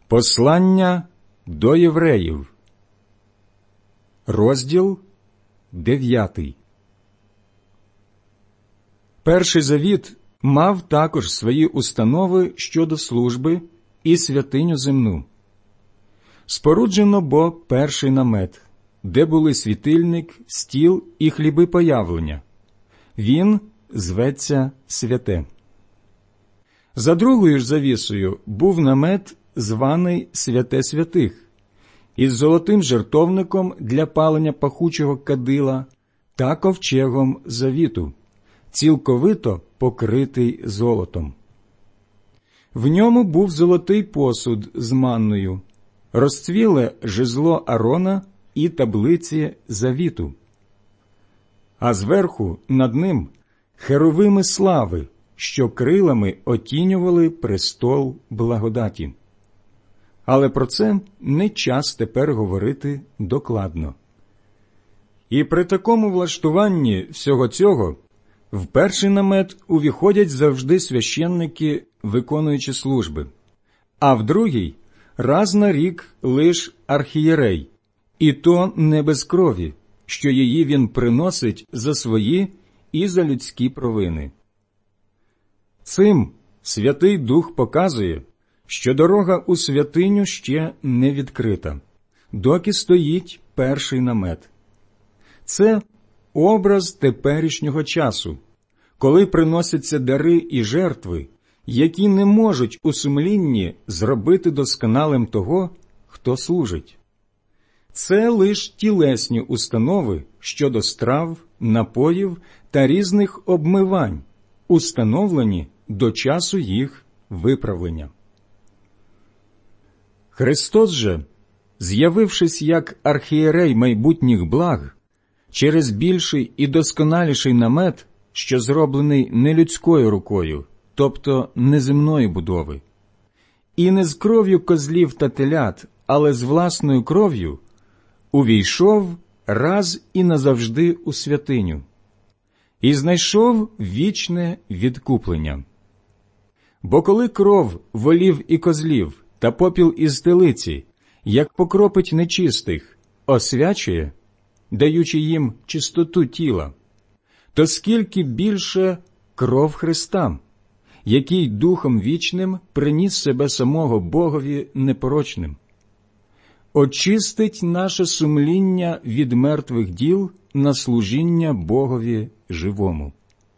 Послання до євреїв, розділ 9. Перший завіт мав також свої установи щодо служби і святиню земну. Споруджено бо перший намет, де були світильник, стіл і хліби появлення. Він зветься святе. За другою ж завісою був намет, званий святе святих, із золотим жертовником для палення пахучого кадила та ковчегом завіту, цілковито покритий золотом. В ньому був золотий посуд з манною, розцвіле жезло Арона і таблиці завіту. А зверху над ним херовими слави, що крилами отінювали престол благодаті. Але про це не час тепер говорити докладно. І при такому влаштуванні всього цього в перший намет увіходять завжди священники, виконуючи служби, а в другий раз на рік лиш архієрей, і то не без крові, що її він приносить за свої і за людські провини. Цим Святий Дух показує, що дорога у святиню ще не відкрита, доки стоїть перший намет. Це образ теперішнього часу, коли приносяться дари і жертви, які не можуть у сумлінні зробити досконалим того, хто служить. Це лиш тілесні установи щодо страв, напоїв та різних обмивань, установлені до часу їх виправлення. Христос же, з'явившись як архієрей майбутніх благ, через більший і досконаліший намет, що зроблений не людською рукою, тобто неземної будови, і не з кров'ю козлів та телят, але з власною кров'ю, увійшов раз і назавжди у святиню, і знайшов вічне відкуплення. Бо коли кров волів і козлів та попіл із телиці, як покропить нечистих, освячує, даючи їм чистоту тіла, то скільки більше кров Христа, який Духом Вічним приніс себе самого Богові непорочним, очистить наше сумління від мертвих діл на служіння Богові живому.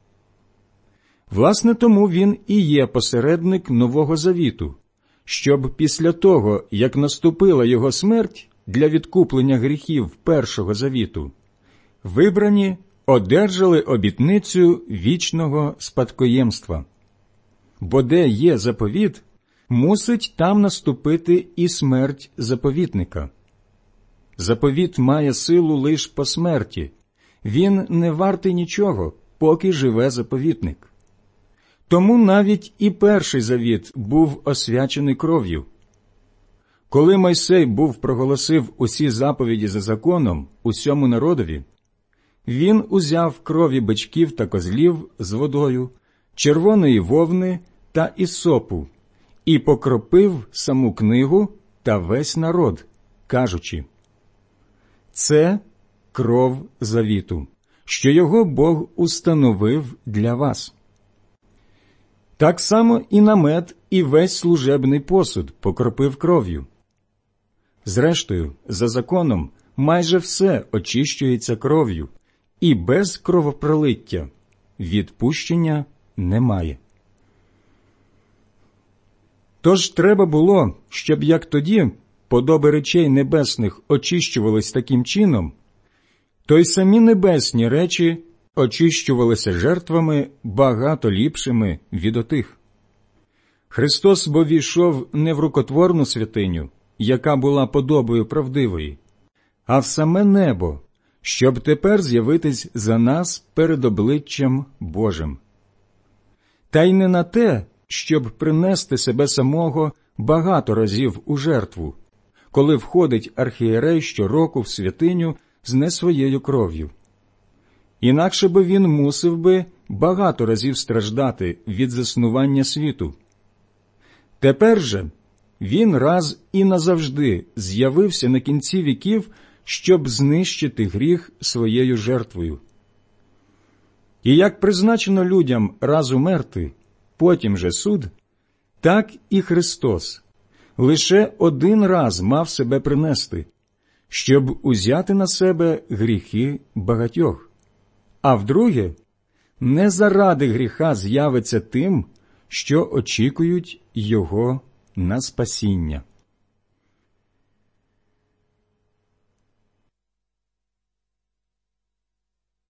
Власне, тому він і є посередник Нового Завіту, щоб після того, як наступила його смерть для відкуплення гріхів Першого Завіту, вибрані одержали обітницю вічного спадкоємства. Бо де є заповіт, мусить там наступити і смерть заповітника. Заповіт має силу лише по смерті, він не вартий нічого, поки живе заповітник. Тому навіть і Перший Завіт був освячений кров'ю. Коли Мойсей був проголосив усі заповіді за законом усьому народові, він узяв крові бичків та козлів з водою, червоної вовни та ісопу і покропив саму книгу та весь народ, кажучи: «Це кров завіту, що його Бог установив для вас». Так само і намет, і весь служебний посуд покропив кров'ю. Зрештою, за законом майже все очищується кров'ю, і без кровопролиття відпущення немає. Тож треба було, щоб як тоді подоби речей небесних очищувались таким чином, то й самі небесні речі очищувалися жертвами багато ліпшими від отих. Христос бо війшов не в рукотворну святиню, яка була подобою правдивої, а в саме небо, щоб тепер з'явитись за нас перед обличчям Божим. Та й не на те, щоб принести себе самого багато разів у жертву, коли входить архієрей щороку в святиню з не своєю кров'ю. Інакше би він мусив би багато разів страждати від заснування світу. Тепер же він раз і назавжди з'явився на кінці віків, щоб знищити гріх своєю жертвою. І як призначено людям раз умерти, потім же суд, так і Христос лише один раз мав себе принести, щоб узяти на себе гріхи багатьох, а вдруге не заради гріха з'явиться тим, що очікують його на спасіння.